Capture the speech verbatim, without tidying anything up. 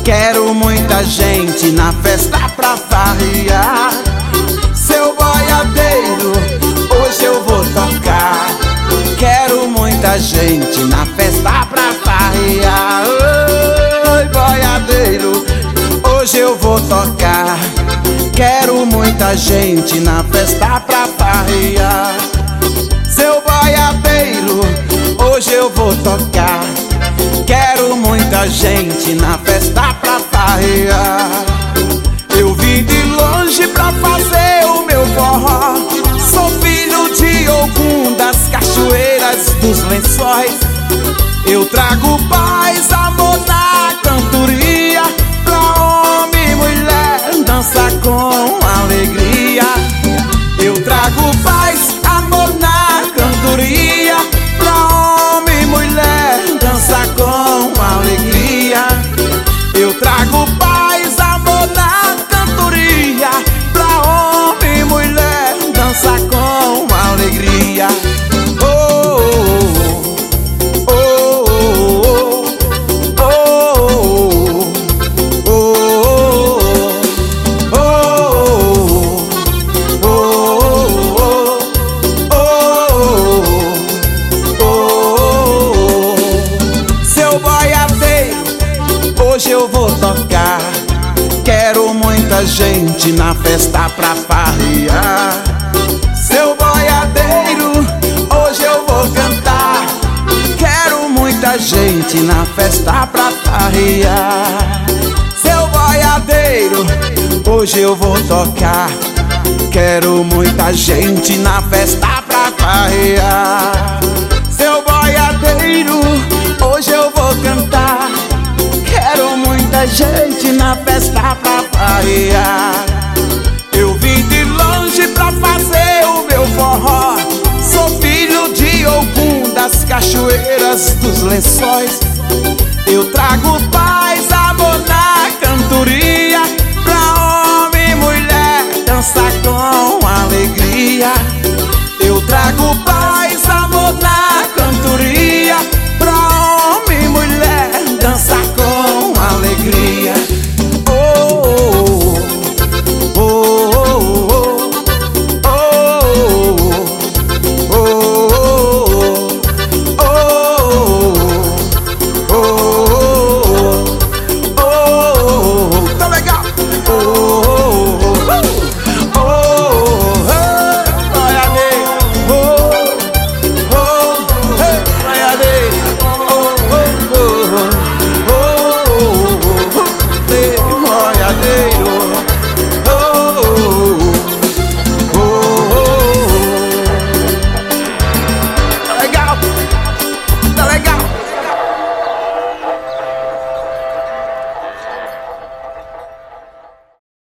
Quero muita gente na festa pra farrear. Seu boiadeiro, hoje eu vou tocar. Quero muita gente na festa pra farrear. Oi, boiadeiro, hoje eu vou tocar. Quero muita gente na festa pra farrear. Seu boiadeiro, hoje eu vou tocar. Quero muita gente na festa pra farrear. Eu vim de longe pra fazer o meu forró. Sou filho de Ogum das cachoeiras dos lençóis. Eu trago paz, amor na cantoria. Pra homem e mulher dança com alegria. Eu trago paz, amor na cantoria. Pra homem e mulher dança com alegria. Eu trago paz, amor na cantoria. Pra homem e mulher dança com alegria. Oh, oh, oh, oh, oh, oh, oh, oh, oh. Seu boiadeiro, hoje eu vou tocar. Quero muita gente na festa pra farrear. Seu boiadeiro, hoje eu vou cantar. Quero muita gente na festa pra farrear. Seu boiadeiro, hoje eu vou tocar. Quero muita gente na festa pra farrear. Seu boiadeiro, hoje eu vou cantar. Quero muita gente na festa pra farrear. Eu vim de longe pra fazer o meu forró. Sou filho de Ogum das cachoeiras dos lençóis. Eu trago paz,